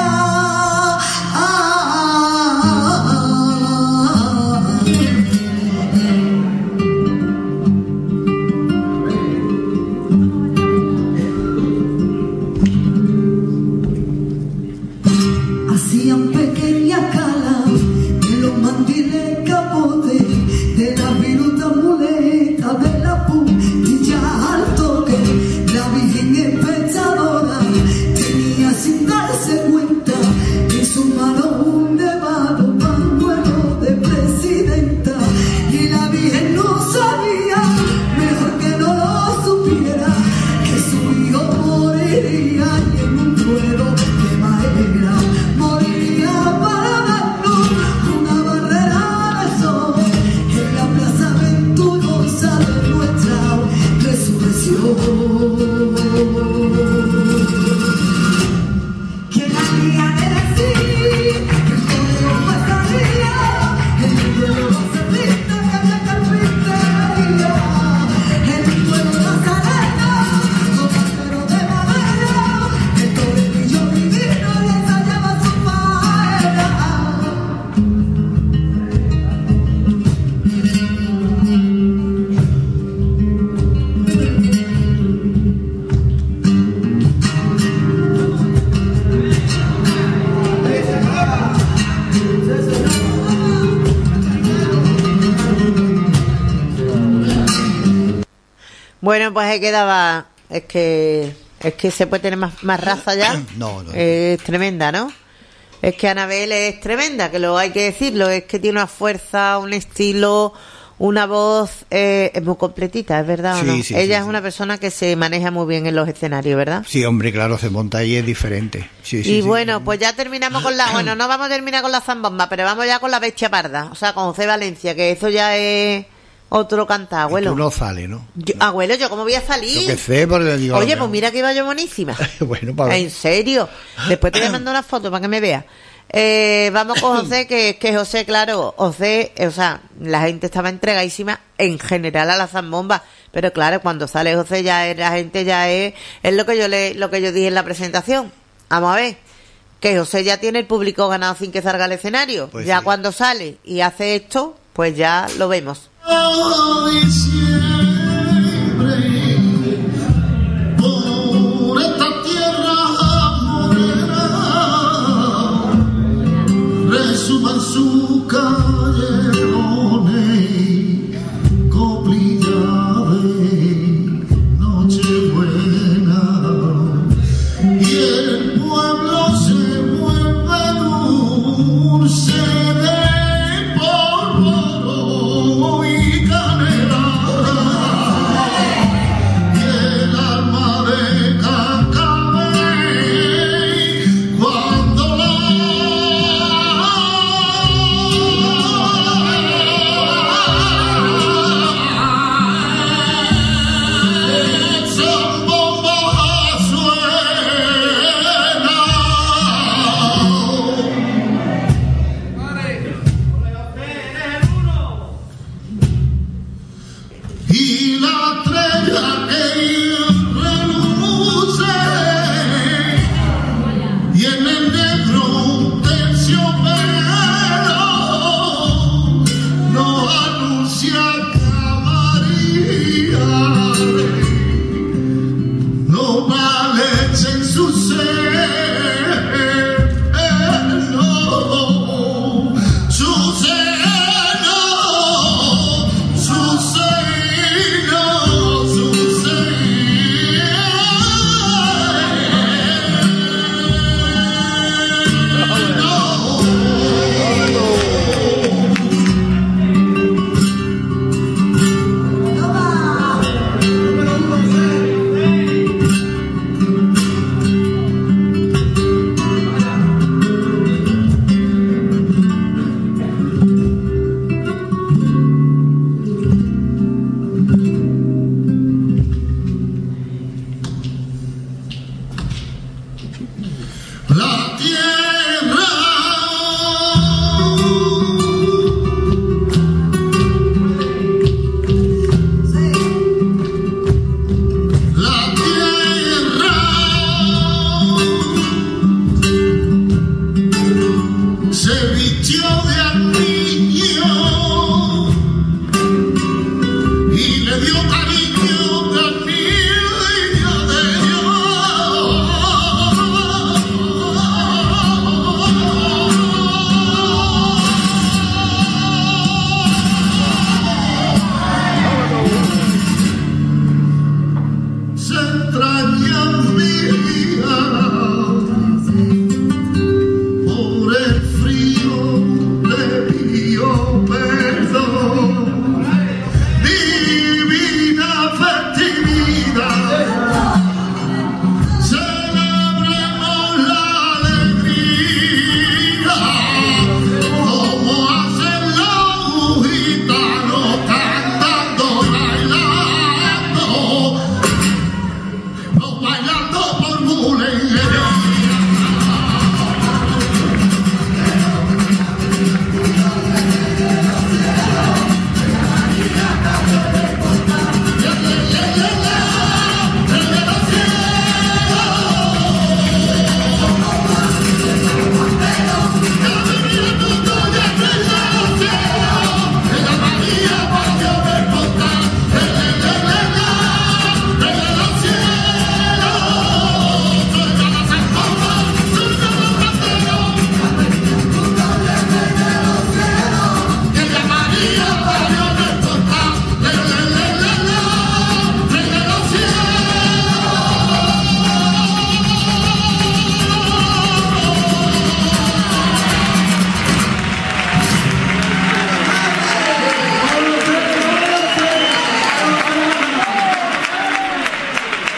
Hacían pequeña cala de los mandiles capote, de la viruta muleta, de la puntilla al toque. La virgen empezadora tenía sin darse cuenta en su mano un nevado pañuelo de presidenta. Y la virgen no sabía, mejor que no lo supiera, que su hijo moriría y en un duelo de madera. Moriría para darnos una barrera de sol en la plaza venturosa de nuestra resurrección. Que la mía era así, el toreo pasaría, el duelo nazareno, aquella carpintería, el duelo nazareno, con acero de madera, el Bueno, pues ahí quedaba. Es que es que se puede tener más, más raza ya. No, no. Es tremenda, ¿no? Es que Anabel es tremenda, que lo hay que decirlo. Es que tiene una fuerza, un estilo, una voz. Eh, es muy completita, ¿es verdad o Sí, no? sí, Ella sí, es sí. una persona que se maneja muy bien en los escenarios, ¿verdad? Sí, hombre, claro, se monta ahí es diferente. Sí, sí, y sí. bueno, pues ya terminamos con la... Bueno, no vamos a terminar con la zambomba, pero vamos ya con la bestia parda. O sea, con José Valencia, que eso ya es otro cantar, Y abuelo. tú no sales, ¿no? Yo- abuelo, ¿yo cómo voy a Yo salir? qué sé, pero le digo... Oye, no. pues mira que iba yo buenísima. Bueno, para ver. En serio. Después te voy a mandar una foto para que me vea. Eh, vamos con José, que, que José, claro, José, eh, o sea, la gente estaba entregadísima en general a la zambomba, pero claro, cuando sale José ya es, la gente ya es, es lo que yo le, lo que yo dije en la presentación. Vamos a ver, que José ya tiene el público ganado sin que salga al escenario. Pues ya sí. cuando sale y hace esto, pues ya lo vemos. Por esta tierra morena resuman su callejones coplilla de Nochebuena y el pueblo se vuelve dulce de polvo y canela. El alma de Cancabey cuando la zambomba suena. Y la estrella que reluce y en el negro terciopelo nos anuncia que María no vale en su seno, su seno, su seno, su seno.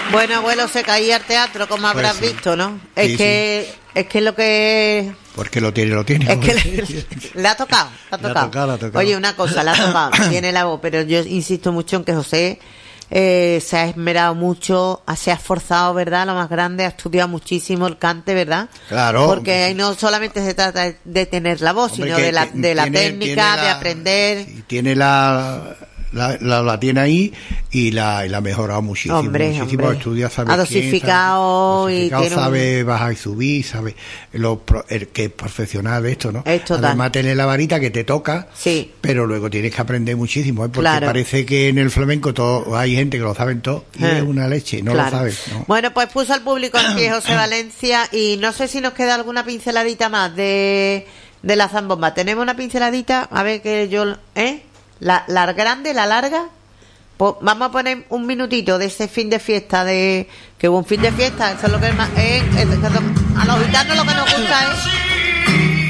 Bueno, abuelo, se caía el teatro, como habrás Pues sí. visto, ¿no? Es Sí, que es que lo que Porque lo tiene, lo tiene. es que le, le ha tocado, le ha Le ha tocado. tocado, le ha tocado. Oye, una cosa, le ha tocado, tiene la voz, pero yo insisto mucho en que José eh, se ha esmerado mucho, se ha esforzado, ¿verdad? Lo más grande, ha estudiado muchísimo el cante, ¿verdad? Claro. Porque ahí no solamente se trata de tener la voz, Hombre, sino que de la, te- de la tiene- técnica, tiene de la- aprender. sí, tiene la la, la, la tiene ahí y la, y la ha mejorado muchísimo. Hombre, muchísimo. hombre. Estudia, sabe Ha quién, dosificado sabe, y dosificado, tiene un- sabe bajar y subir, sabe lo, pro- el que es profesional de esto, ¿no? Es total. Además tener la varita que te toca, Sí. pero luego tienes que aprender muchísimo, ¿eh? Porque Claro. parece que en el flamenco todo, hay gente que lo saben todo y Eh. es una leche, no Claro. lo sabes. ¿no? Bueno, pues puso al público en pie José Valencia y no sé si nos queda alguna pinceladita más de, de la zambomba. Tenemos una pinceladita, a ver que yo... ¿Eh? La, la grande, la larga. Pues vamos a poner un minutito de ese fin de fiesta, de que hubo un fin de fiesta, eso es lo que más... eh, eh, a los gitanos lo que nos gusta es...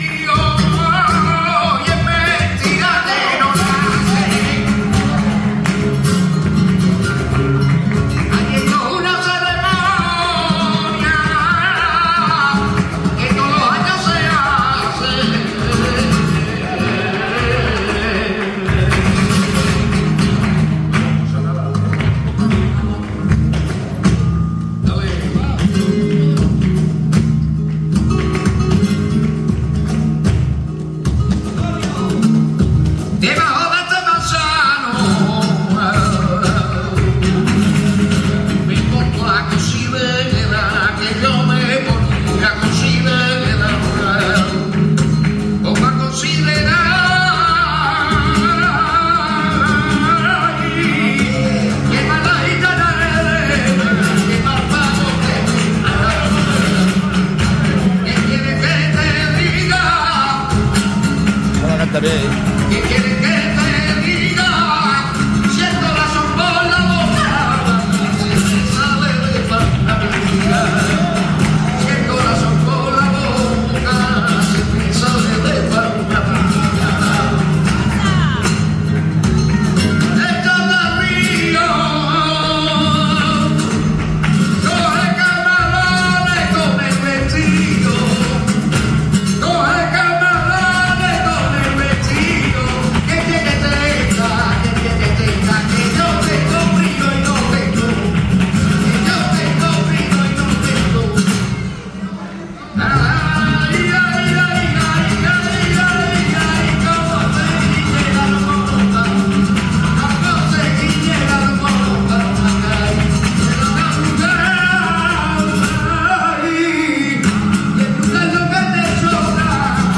Debajo de este manzano me pongo a considerar que yo me pongo a considerar, pongo a considerar que maldita que malvado que quiere que te diga. ¿Qué quiere que te diga? Siento la son por la boca, se me sale de fantasía. Siento la son por la boca, se me sale de fantasía. Esta es la río, coge camarones con el vestido. Coge camarones con el vestido, que tiene teta, que tiene teta, que yo tengo frío y no tengo, que yo tengo frío y no tengo. Ay, ay, ay, ay, ay, ay, ay, cómo se llega la monta, cómo se llega la monta, ay, se lo ay, y el lugar lo que te sobra.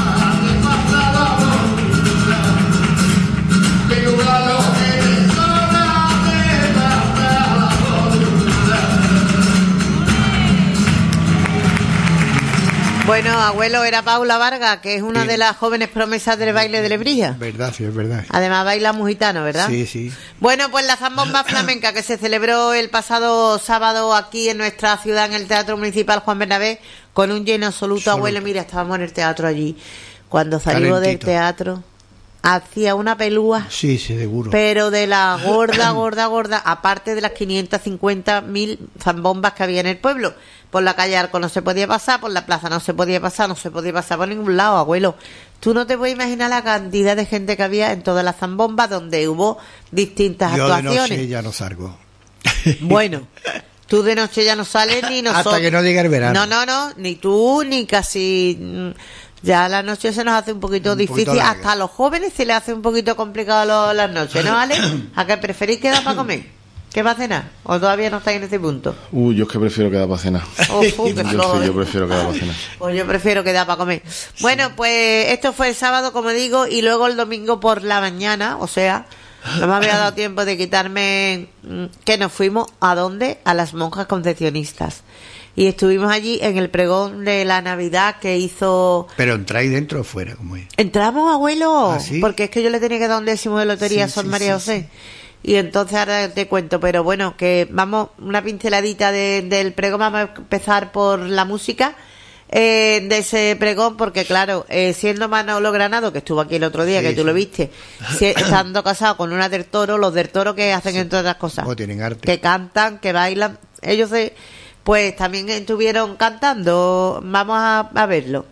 Bueno, abuelo, era Paula Vargas, que es una Sí. de las jóvenes promesas del baile de Lebrija. Verdad, sí, es verdad. Además baila muy gitano, ¿verdad? Sí, sí. Bueno, pues la zambomba flamenca que se celebró el pasado sábado aquí en nuestra ciudad, en el Teatro Municipal Juan Bernabé, con un lleno absoluto. Absoluto. Abuelo, mira, estábamos en el teatro allí. Cuando salimos del Calentito. teatro, hacía una pelúa, Sí, sí, seguro. pero de la gorda, gorda, gorda, aparte de las quinientas cincuenta mil zambombas que había en el pueblo. Por la calle Arco no se podía pasar, por la plaza no se podía pasar, no se podía pasar por ningún lado, abuelo. Tú no te puedes imaginar la cantidad de gente que había en todas las zambombas donde hubo distintas Yo de actuaciones. noche ya no salgo. Bueno, tú de noche ya no sales ni nosotros. Hasta que no llegue el verano. No, no, no, ni tú ni casi. mm, Ya la noche se nos hace un poquito Un difícil. poquito larga. Hasta a los jóvenes se les hace un poquito complicado lo- las noches, ¿no, Ale? ¿A qué preferís quedar para comer? ¿Qué va a cenar? ¿O todavía no estáis en ese punto? Uh, yo es que prefiero quedar para cenar. Uf, uf, qué Yo flojo, sí, ¿eh? yo prefiero quedar para cenar. Pues yo prefiero quedar para comer. Bueno, pues esto fue el sábado, como digo, y luego el domingo por la mañana, o sea, no me había dado tiempo de quitarme, mm, que nos fuimos, ¿a dónde? A las monjas concepcionistas. Y estuvimos allí en el pregón de la Navidad que hizo... Pero entráis dentro o fuera, como es. Entramos, abuelo, ¿Ah, sí? porque es que yo le tenía que dar un décimo de lotería Sí, a Sor sí, María sí, José. Y entonces ahora te cuento, pero bueno, que vamos, una pinceladita de, del pregón, vamos a empezar por la música eh, de ese pregón, porque claro, eh, siendo Manolo Granado, que estuvo aquí el otro día, Sí, que tú sí. lo viste, si- estando casado con una del Toro, los del Toro que hacen entre otras cosas, Oh, tienen arte. que cantan, que bailan, ellos se, pues también estuvieron cantando. Vamos a, a verlo.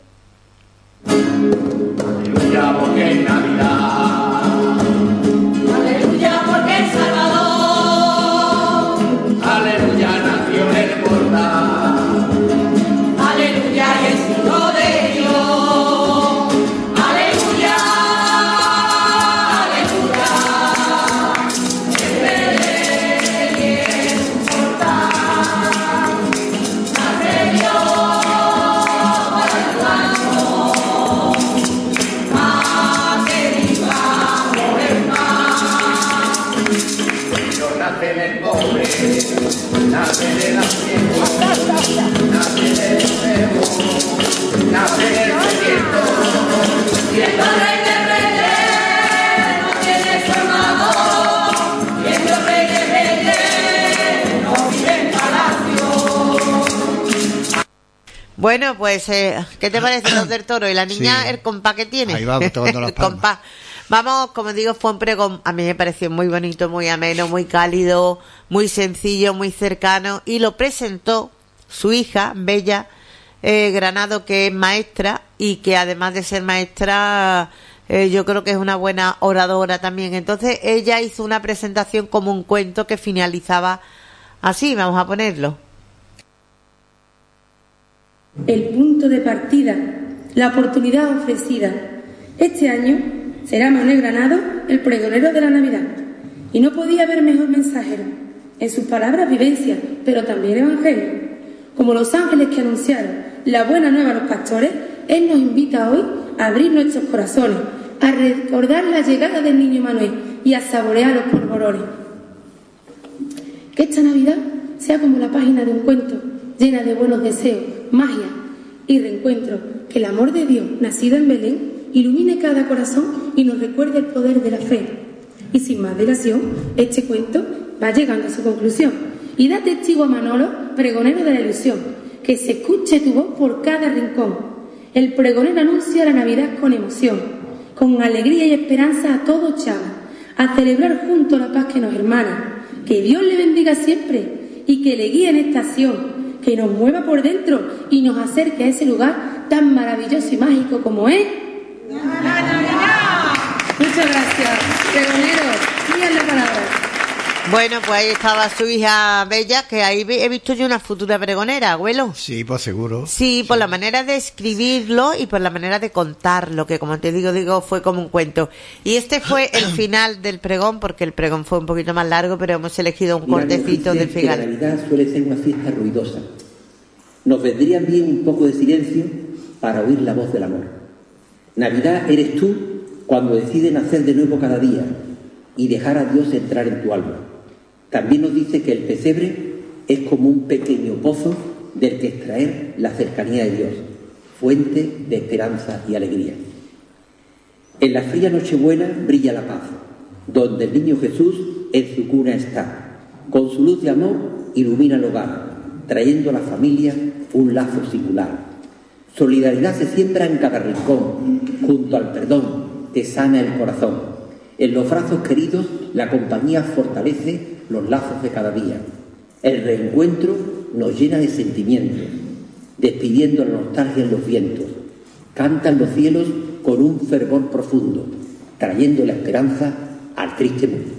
Aleluya porque es Navidad, aleluya porque el Salvador, aleluya nació el portal, aleluya y es hijo de Dios, aleluya, aleluya, el Belén es un portal, nace Dios para el blanco. Nace del pobre, nace de la ciego, nace del enfermo, nace del sediento, y el rey de reyes no tiene su hermano, y el rey de reyes no vive en palacio. Bueno, pues, eh, ¿qué te parece los del Toro? ¿Y la niña, Sí. el compás que tiene? Ahí va, tocando las El palmas. compás. Vamos, como digo, fue un pregón, a mí me pareció muy bonito, muy ameno, muy cálido, muy sencillo, muy cercano, y lo presentó su hija, Bella eh, Granado, que es maestra, y que además de ser maestra, eh, yo creo que es una buena oradora también. Entonces ella hizo una presentación como un cuento que finalizaba así, vamos a ponerlo. El punto de partida, la oportunidad ofrecida. Este año será Manuel Granado el pregonero de la Navidad. Y no podía haber mejor mensajero. En sus palabras vivencia, pero también evangelio. Como los ángeles que anunciaron la buena nueva a los pastores, Él nos invita hoy a abrir nuestros corazones, a recordar la llegada del niño Manuel y a saborear los polvorones. Que esta Navidad sea como la página de un cuento, llena de buenos deseos, magia y reencuentro. Que el amor de Dios, nacido en Belén, ilumine cada corazón y nos recuerde el poder de la fe. Y sin más dilación, este cuento va llegando a su conclusión. Y da testigo a Manolo, pregonero de la ilusión, que se escuche tu voz por cada rincón. El pregonero anuncia la Navidad con emoción, con alegría y esperanza a todos chavos, a celebrar juntos la paz que nos hermana. Que Dios le bendiga siempre y que le guíe en esta acción, que nos mueva por dentro y nos acerque a ese lugar tan maravilloso y mágico como es la Navidad. Muchas gracias, pregonero. Sigan la palabra. Bueno, pues ahí estaba su hija Bella, que ahí he visto yo una futura pregonera, abuelo. Sí, pues seguro. Sí, por la manera de escribirlo y por la manera de contarlo, que como te digo, digo, fue como un cuento. Y este fue el final del pregón, porque el pregón fue un poquito más largo, pero hemos elegido un Mira, cortecito del que la final. Navidad suele ser una fiesta ruidosa. Nos vendría bien un poco de silencio para oír la voz del amor. Navidad eres tú cuando decides nacer de nuevo cada día y dejar a Dios entrar en tu alma. También nos dice que el pesebre es como un pequeño pozo del que extraer la cercanía de Dios, fuente de esperanza y alegría. En la fría Nochebuena brilla la paz, donde el niño Jesús en su cuna está. Con su luz de amor ilumina el hogar, trayendo a la familia un lazo singular. Solidaridad se siembra en cada rincón, junto al perdón te sana el corazón. En los brazos queridos la compañía fortalece los lazos de cada día. El reencuentro nos llena de sentimientos, despidiendo la nostalgia en los vientos. Cantan los cielos con un fervor profundo, trayendo la esperanza al triste mundo.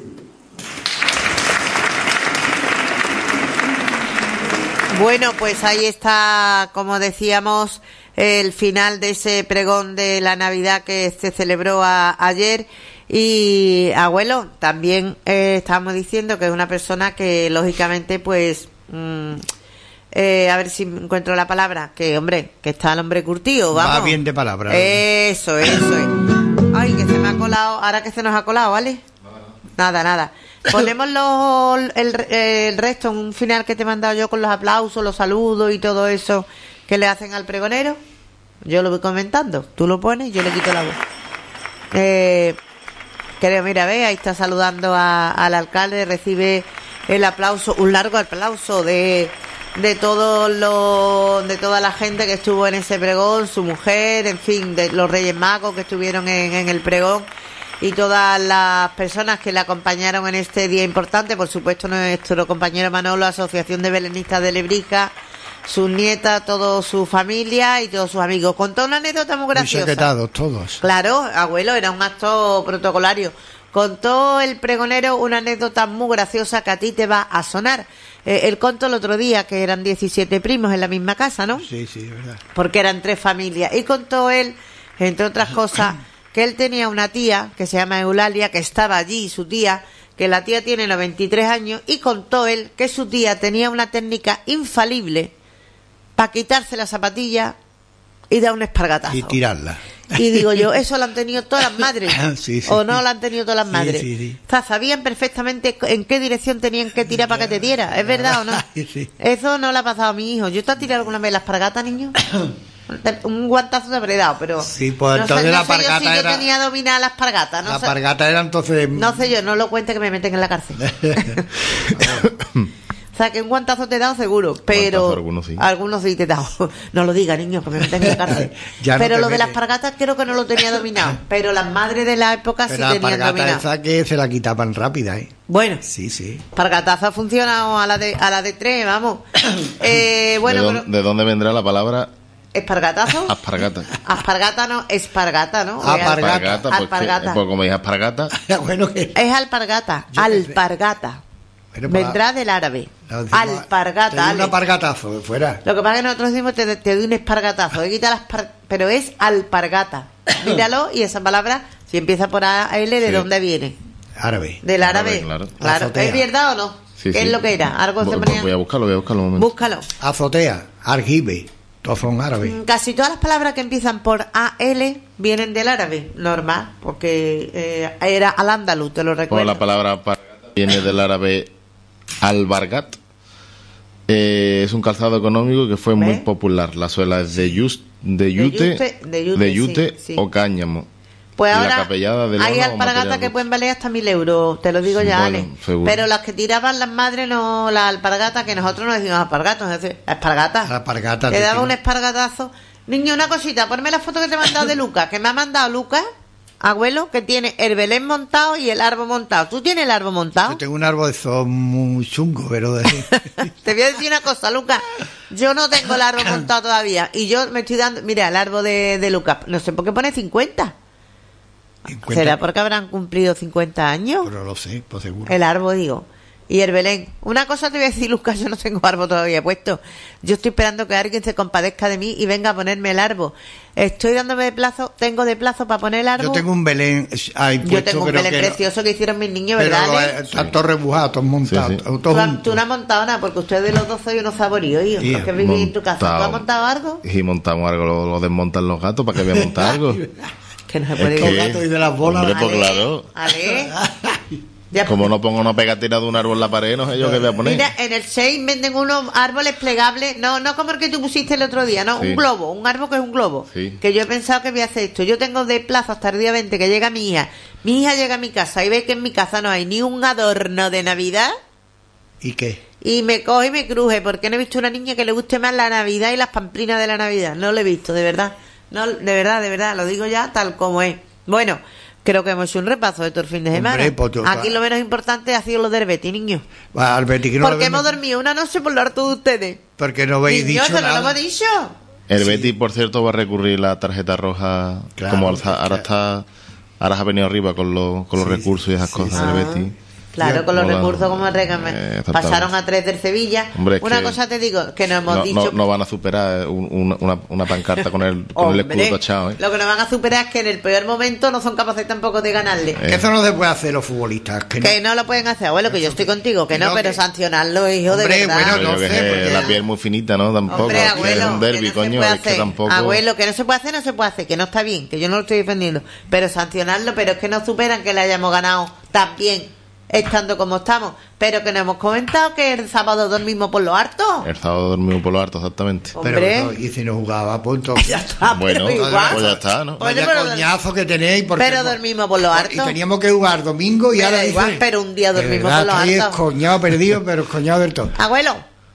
Bueno, pues ahí está, como decíamos, el final de ese pregón de la Navidad que se celebró a, ayer. Y, abuelo, también eh, estábamos diciendo que es una persona que, lógicamente, pues, mmm, eh, a ver si encuentro la palabra, que, hombre, que está el hombre curtido, vamos. Va bien de palabra. Eso, eso es. Ay, que se me ha colado, ahora que se nos ha colado, ¿vale? Nada, nada. Ponemos los, el, el resto, un final que te he mandado yo con los aplausos, los saludos y todo eso que le hacen al pregonero. Yo lo voy comentando. Tú lo pones y yo le quito la voz. Eh, creo, mira, ve, ahí está saludando a, al alcalde, recibe el aplauso, un largo aplauso de, de todo lo, de toda la gente que estuvo en ese pregón, su mujer, en fin, de los Reyes Magos que estuvieron en, en el pregón. y todas las personas que le acompañaron en este día importante, por supuesto nuestro compañero Manolo, Asociación de Belenistas de Lebrija, sus nietas, toda su familia y todos sus amigos. Contó una anécdota muy graciosa. Muy secretados todos. Claro, abuelo, era un acto protocolario. Contó el pregonero una anécdota muy graciosa que a ti te va a sonar. Eh, él contó el otro día que eran diecisiete primos en la misma casa, ¿no? Sí, sí, es verdad. Porque eran tres familias. Y contó él, entre otras cosas, que él tenía una tía que se llama Eulalia, que estaba allí, su tía, que la tía tiene noventa y tres años, y contó él que su tía tenía una técnica infalible para quitarse la zapatilla y dar un espargatazo. Y tirarla. Y digo yo, eso lo han tenido todas las madres. Sí, sí, o no sí. lo han tenido todas las Sí, madres. sí, sí. O sea, sabían perfectamente en qué dirección tenían que tirar para que te diera. ¿Es verdad o no? Sí, sí. Eso no le ha pasado a mi hijo. ¿Yo te he tirado alguna vez la espargata, niño? Un guantazo te habré dado, pero... Sí, pues no entonces sé, no la sé yo espargata si yo era- tenía dominada la espargata. No La sé, pargata era entonces... no sé yo, no lo cuente que me meten en la cárcel. O sea, que un guantazo te he dado seguro, pero... Guantazo algunos sí. Algunos sí te he dado. No lo diga, niño, que me meten en la cárcel. Ya no pero te lo de las metes. pargatas creo que no lo tenía dominado. Pero las madres de la época Pero sí la tenían pargata dominado. esa que se la quitaban rápida, ¿eh? Bueno, Sí, sí. pargatazo ha funcionado a la de, a la de tres, vamos. Eh, bueno, ¿De, pero... dónde, de dónde vendrá la palabra ¿Espargatazo? aspargata? Aspargata no, espargata, ¿no? Apargata. Aspargata, pues, Alpargata. que- pues como dije aspargata, Bueno, que... Es alpargata, Yo pensé- alpargata. Bueno, pues, Vendrá del árabe. la decimos- te Alpargata, doy un Ale. apargatazo de fuera. Lo que pasa es que nosotros decimos te, te doy un espargatazo, te quita las par- pero es alpargata. Míralo, y esa palabra, si empieza por A L, ¿de Sí. dónde viene? Árabe. Del árabe. Árabe, claro. Claro. Azotea. ¿Es verdad o no? sí, ¿Qué sí. es lo que era? Algo se Voy- ponía... Voy a buscarlo, voy a buscarlo un momento. Búscalo. Azotea, argibe, todos son árabes. Mm, Casi todas las palabras que empiezan por A L vienen del árabe, normal, porque eh, era al andaluz, te lo Bueno, recuerdo. la palabra aspargata viene del árabe albargat. Eh, es un calzado económico que fue muy ¿Ves? popular. La suela es de, yus- de yute, yute- de yute, yute sí, sí. o cáñamo. Pues Y la ahora capellada de hay lona o alpargatas material que bruto. pueden valer hasta mil euros, te lo digo ya, Bueno, Ale. seguro. Pero las que tiraban las madres, no las alpargatas, que nosotros no decimos alpargatas, es decir, espargatas. Alpargatas, Te daba decimos. un espargatazo. Niño, una cosita, ponme la foto que te he mandado de Lucas, que me ha mandado Lucas, abuelo, que tiene el Belén montado y el árbol montado. ¿Tú tienes el árbol montado? Yo tengo un árbol de esos muy chungo, pero de... Te voy a decir una cosa, Lucas. Yo no tengo el árbol montado todavía. Y yo me estoy dando... Mira, el árbol de, de Lucas. No sé por qué pone cincuenta. cincuenta, ¿Será porque habrán cumplido cincuenta años? Pero lo sé, pues seguro. El árbol, digo. Y el Belén. Una cosa te voy a decir, Lucas, yo no tengo árbol todavía puesto. Yo estoy esperando que alguien se compadezca de mí y venga a ponerme el árbol. Estoy dándome de plazo, tengo de plazo para poner el árbol. Yo tengo un Belén ahí puesto, Yo tengo un pero Belén que no- precioso que hicieron mis niños, pero ¿verdad, lo- Ale? están todos rebujados, todos montados, Sí, sí. todos Tú, has- juntos. tú no has montado nada, porque ustedes los dos sois unos saboríos, hijo, Sí, porque vivís en tu casa. ¿Tú has montado. montado algo? Y montamos algo, lo, lo desmontan los gatos para que voy a montar algo. Que no se Es puede Los que- vivir. gatos y de las bolas. Hombre, pues Ale, claro. Ale. Ya, Como no pongo una pegatina de un árbol en la pared, no sé yo qué voy a poner. Mira, en el seis venden unos árboles plegables, no no como el que tú pusiste el otro día, no, Sí. un globo, un árbol que es un globo. Sí. Que yo he pensado que voy a hacer esto. Yo tengo de plazo hasta el día veinte que llega mi hija. Mi hija llega a mi casa y ve que en mi casa no hay ni un adorno de Navidad ¿Y qué? y me coge y me cruje, porque no he visto una niña que le guste más la Navidad y las pamplinas de la Navidad. No lo he visto, de verdad. No, de verdad, de verdad, lo digo ya tal como es. Bueno, creo que hemos hecho un repaso de todo el fin de semana. Hombre, pues yo- Aquí lo menos importante ha sido lo del Betty, niño. Va, al Betis que no Porque lo hemos ven- dormido una noche por lo harto de ustedes. Porque no habéis Niños, dicho que no lo nada. hemos dicho. El Sí. Betis, por cierto, va a recurrir la tarjeta roja. Claro, como alza- ahora claro. está, ahora ha venido arriba con, los con los Sí, recursos y esas sí, cosas sí. del Ah, Betis. Claro, con los Como la- recursos como el recame. Eh, exactamente. Pasaron a tres del Sevilla. Hombre, es Una que cosa te digo, que nos hemos No, dicho. no, no van a superar un- una, una, una pancarta con el, con el Hombre, escudo tachado, ¿eh? lo que nos van a superar es que en el peor momento no son capaces tampoco de ganarle. Que eso no se puede hacer los futbolistas. Que no. Que no lo pueden hacer, abuelo, que yo estoy contigo, que no, No, pero que- sancionarlo, hijo, de Hombre, verdad. bueno, Pero no yo que sé, sé, porque- la piel muy finita, ¿no? Tampoco. Hombre, que abuelo, es un derbi, que no se coño, puede es que hacer. tampoco. Abuelo, que no se puede hacer, no se puede hacer, que no está bien, que yo no lo estoy defendiendo. Pero sancionarlo, pero es que no superan que le hayamos ganado tan bien, estando como estamos. Pero que nos hemos comentado que el sábado dormimos por lo harto. El sábado dormimos por lo harto, exactamente. Pero Hombre. no, y si no jugaba a punto. Ya está, Bueno, pero igual. pues ya está, ¿no? Oye, Vaya pero- coñazo que tenéis. Porque pero dormimos por lo harto. Y teníamos que jugar domingo y Me ahora da igual, dice, pero un día de dormimos verdad, por lo estoy harto. escoñado perdido, pero escoñado del todo. Abuelo,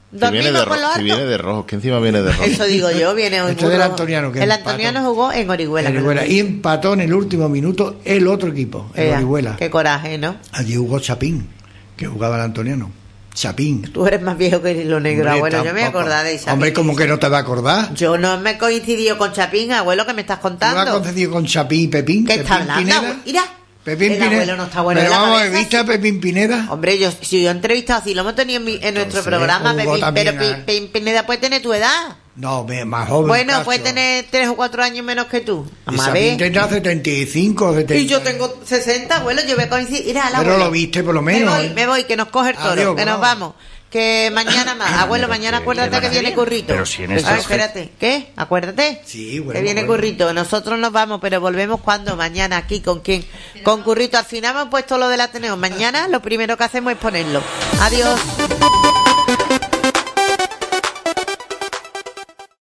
Que viene, de Dormimos con ro- los que hartos. viene de rojo, que encima viene de rojo. Eso digo yo, viene hoy. Este muy del rojo. Antoniano, que El empató. Antoniano jugó en Orihuela. En Orihuela. Y empató en el último minuto el otro equipo, en Ea, Orihuela. Qué coraje, ¿no? Allí jugó Chapín, que jugaba el Antoniano. Chapín. Tú eres más viejo que lo negro, Hombre, abuelo. Yo me tampoco. acordaba de Chapín. Hombre, ¿cómo que no te va a acordar? Yo no me coincidió con Chapín, abuelo, que me estás ¿Te va a contando. concedido con Chapín y Pepín? ¿Qué Pepín está hablando? Pineda. abuelo? Mira, Pepín el Pineda. abuelo no está bueno Pero de la vamos, cabeza, ¿viste a Pepín Pineda? Hombre, yo, si yo he entrevistado así, lo hemos tenido en, mi- en nuestro Entonces, programa, jugó Pepín, también pero a- Pi- Pepín Pineda puede tener tu edad. No, me- más joven. Bueno, cacho. puede tener tres o cuatro años menos que tú. Y Vamos a Chapín ver. tendrá setenta y cinco, setenta. Y yo tengo sesenta, abuelo, yo voy a coincidir. Mira, al Pero abuelo. lo viste por lo menos. Me voy, me voy, que nos coge el toro, Adiós, que nos vamos. vamos. Que mañana más. Abuelo, mañana acuérdate que viene Currito. Pero si en Ah, estas espérate, ¿qué? Acuérdate. Sí, bueno, que viene bueno. Currito. Nosotros nos vamos, pero volvemos cuando mañana aquí, ¿con quién? Con Currito. Al final hemos puesto lo del Ateneo. Mañana lo primero que hacemos es ponerlo. Adiós.